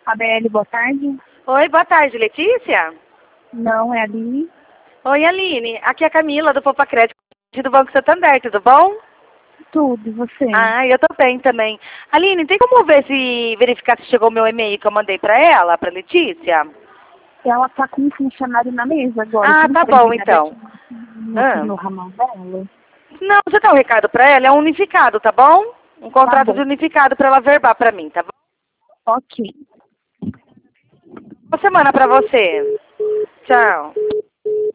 ABL, boa tarde. Oi, boa tarde, Letícia? Não, é a Aline. Oi, Aline. Aqui é a Camila, do Poupa Crédito do Banco Santander, tudo bom? Tudo, e você? Ah, eu tô bem também. Aline, tem como verificar se chegou o meu e-mail que eu mandei pra ela, pra Letícia? Ela tá com um funcionário na mesa agora. Ah, Você não tá pode bom, ligar então. daqui no ramal dela? Não, você dá um recado pra ela, é um unificado, tá bom? Um contrato bom. de unificado pra ela verbar pra mim, tá bom? Ok. Boa semana pra você. Tchau.